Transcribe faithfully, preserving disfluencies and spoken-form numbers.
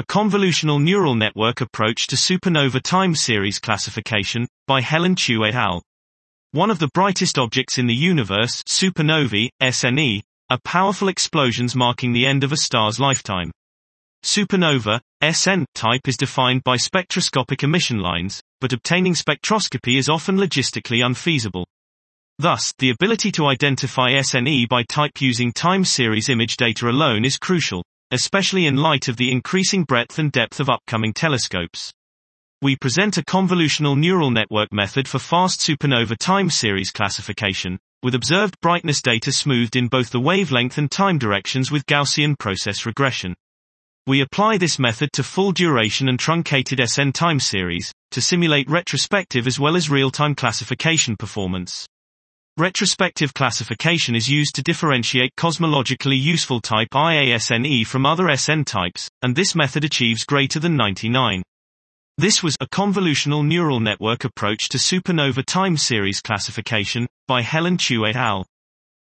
convolutional neural network approach to supernova time series classification, by Helen Chu et al. One of the brightest objects in the universe, supernovae, S N E, are powerful explosions marking the end of a star's lifetime. Supernova, S N, type is defined by spectroscopic emission lines, but obtaining spectroscopy is often logistically unfeasible. Thus, the ability to identify S N E by type using time series image data alone is crucial, especially in light of the increasing breadth and depth of upcoming telescopes. We present a convolutional neural network method for fast supernova time series classification, with observed brightness data smoothed in both the wavelength and time directions with Gaussian process regression. We apply this method to full duration and truncated S N time series, to simulate retrospective as well as real-time classification performance. Retrospective classification is used to differentiate cosmologically useful type I A S N E from other S N types, and this method achieves greater than ninety-nine. This was a convolutional neural network approach to supernova time series classification, by Helen Chu et al.